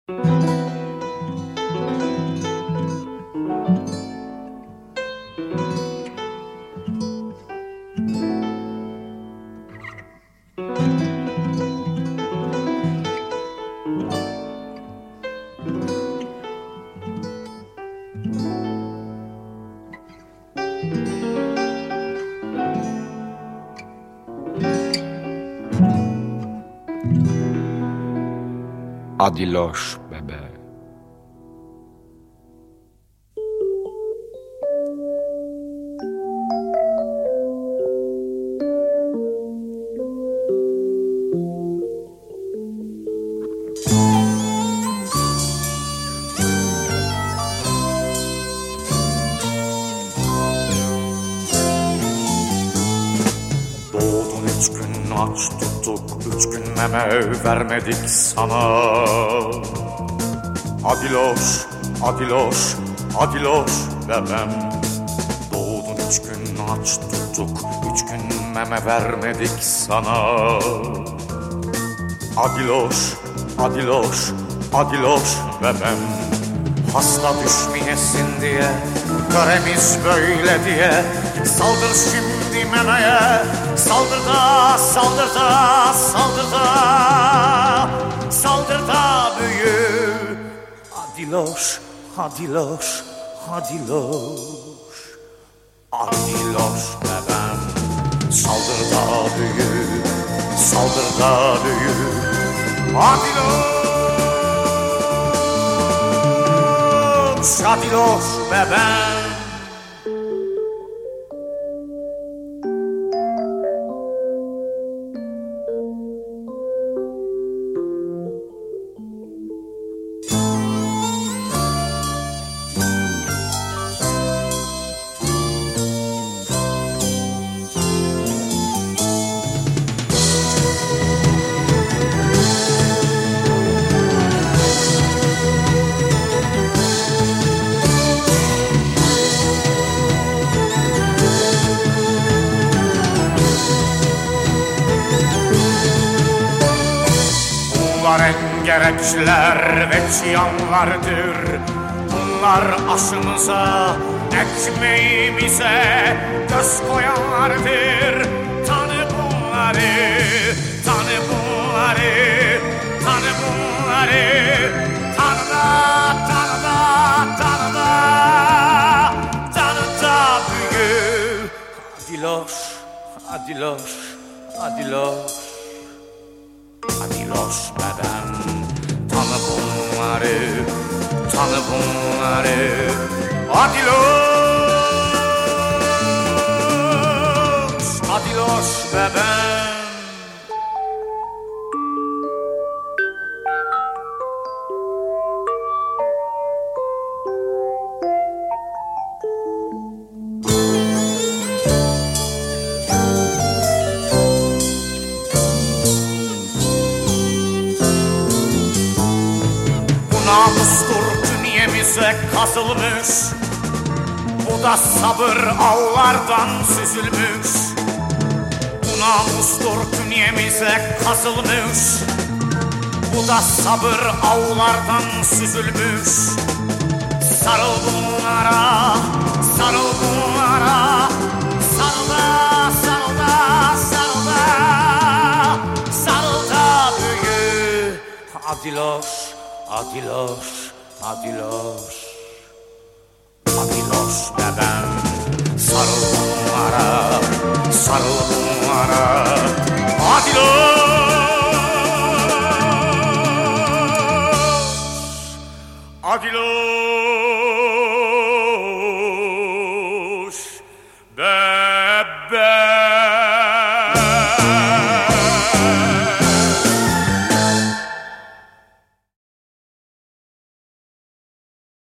Adiloş bebe. Doğdun 3 gün aç tuttuk, 3 gün meme vermedik sana. Adiloş, adiloş, adiloş bebem. Doğdun 3 gün aç tuttuk, 3 gün meme vermedik sana. Adiloş, adiloş, adiloş bebem. Hasta düşmeyesin diye, töremiz böyle diye, saldır şimdi memeye. Saldır da, saldır da, saldır da, saldır da büyü. Adiloş, adiloş, adiloş, adiloş bebem. Saldır da büyü, saldır da büyü. Adiloş, adiloş bebem. Bunlar en gerekçiler ve çiyanlardır. Bunlar aşımıza, ekmeğimize göz koyanlardır. Tanı bunları, tanı bunları, tanı bunları. Tanı da, tanı da, tanı da, tanı da büyü. Adiloş, adiloş, adiloş. Adiloş bebem, tanı bunları, tanı bunları. Adiloş, adiloş bebem. Namustur künyemize kazılmış, bu da sabır ağlardan süzülmüş. Bu namustur künyemize kazılmış, bu da sabır ağlardan süzülmüş. Sarıl bunlara, sarıl bunlara, sarıl da, sarıl da, sarıl da, sarıl da büyü. Adiloş, adiloş, adiloş, adiloş bebem. Sarıl bunlara, sarıl bunlara. Adiloş, adiloş.